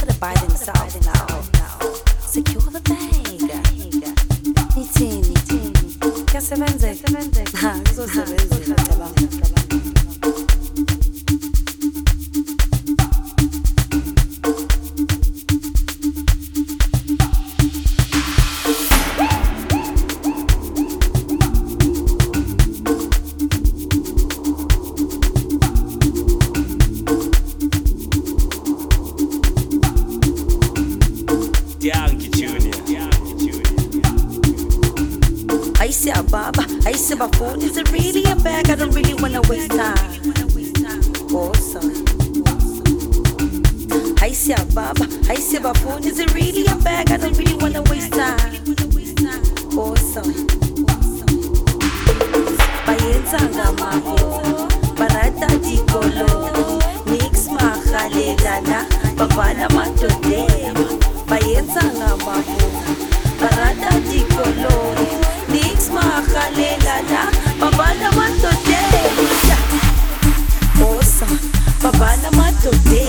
gotta buy themselves now. Secure the bag. Nithini? Kuyasebenzeka? Ha, kuzosebenzela cabanga. I say Baba, I say my phone, is it really a bag? I don't really wanna waste time. Oh, sorry. I say Baba, I say my phone, is it really a bag? I don't really wanna waste time. Oh, sorry. Bayenza ngamabo, barata dikolo, nix mahalelana, babana matode. Bayenza ngamabo, barata dikolo. Nix mahalelana, babana matode. Osa, babana matode.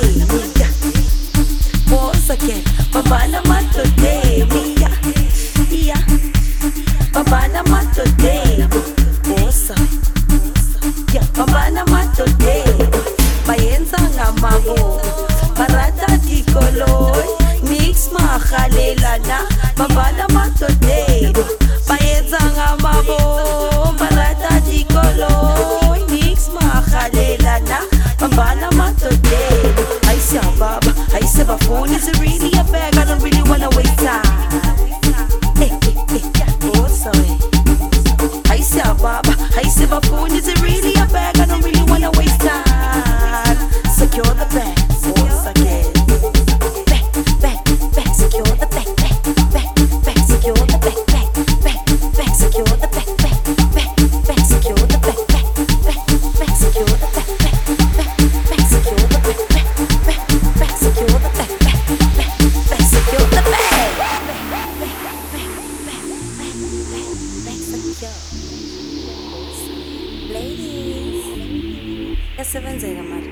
Osa ke, babana matode. Iya, babana matode. Osa, ya babana matode. Bayenza ngamabo, barata dikoloy. Nix mahalelana, babana matode. Bayenza ngamabo, barata dikoloy. Nix mahalelana, babana matode. I say Baba, I say my phone, is it really a bag? I don't really wanna waste time. Oh sorry. I say Baba, I say my phone, is it really a bag? I don't really wanna waste time. Secure the bag, once again. Back, secure the bag, back, secure the bag, back, secure the bag, back, secure the bag, back, secure the bag, back, secure the bag, back, secure the bag, back, secure the bag. Ladies, yasebenzeka manje.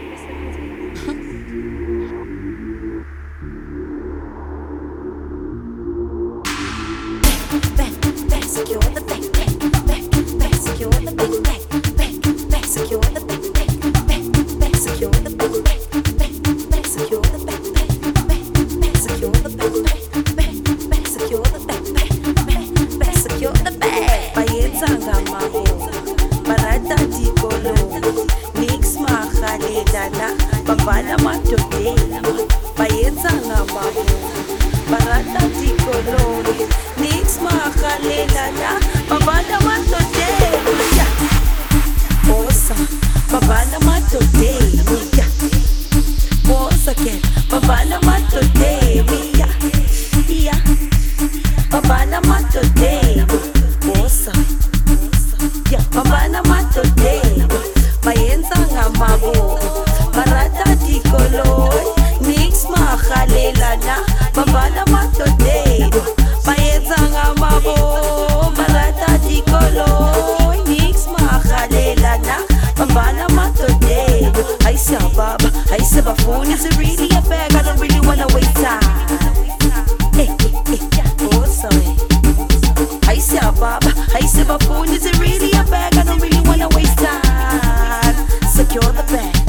Back, secure the back, back, secure the back, back, secure the back, back, secure the back, back, secure the back, back, secure the back, back, secure the back, back, secure the back. Bayenza ngamabo, barata dikolo, nix mahalelana, babana matode. Bayenza ngamabo, barata dikolo. Nix mahalelana, babana matode. Osa, babana matode. Osa ke, babana matode. Iya, babana matode. Osa, ya babana matode. Bayenza ngamabo, barata dikoloy. Nix mahalelana, babana matode. Bayenza ngamabo, barata dikoloy. Nix mahalelana, babana matode. I say Baba, I say my phone, is it really a bag? I don't really wanna waste time. Oh sorry. I say Baba, I say my phone, is it really a bag? I don't really wanna waste time. Secure the bag.